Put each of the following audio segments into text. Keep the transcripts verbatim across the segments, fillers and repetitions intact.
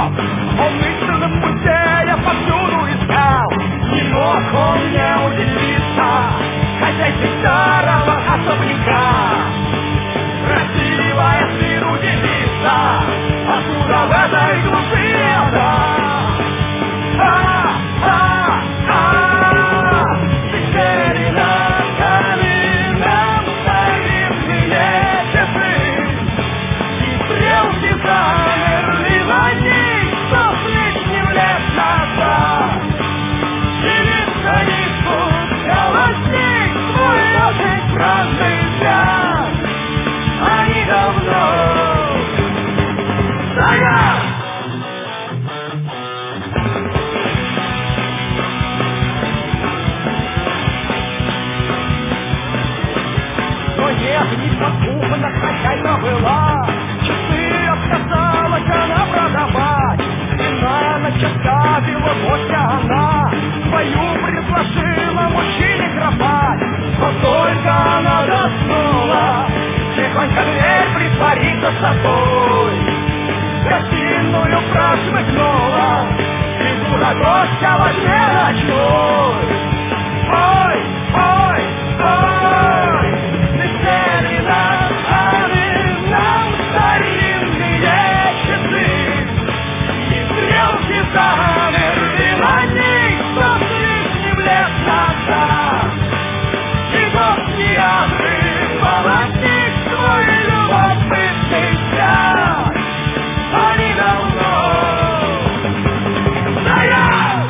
Он истинным музея повсюду искал. Не мог он не удивиться хозяйке старого особняка. Красивая с виду девица, откуда в этой глуши она? А, а, а, теперь на каменном старинные часы и стрелки замерли на них сто с лишним лет назад. Через границу возник свой очень странный взгляд. Они давно стоят. Но нет, не покупана хозяйка была. Часы отказалась она продавать. Иная ночь оставила гостя она. Свою предложила мужчине кровать. Но только она заснула, тихонько дверь притворит за собой. В гостиную прошмыгнула, фигура гостя во тьме ночной. Ой, ой, ой, летели над каменном старинные часы, и стрелки замерли на них сто с лишним лет назад. И гость не отрывал от них свой любопытный взгляд. Они давно стоят.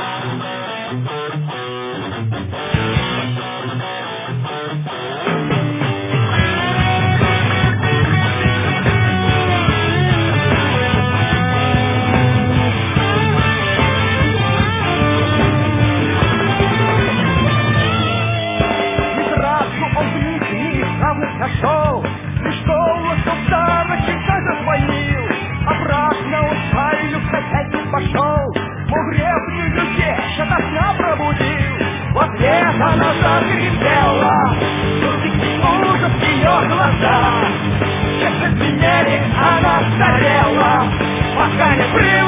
И сразу он в них неисправных нашел, лишь голосом за ночь зазвонил. Обратно он в спальню к хозяйке пошел, погребную вещь ото сна пробудил. В ответ она закричала, дикий ужас в ее глаза. Честно звенели, она старела, пока не при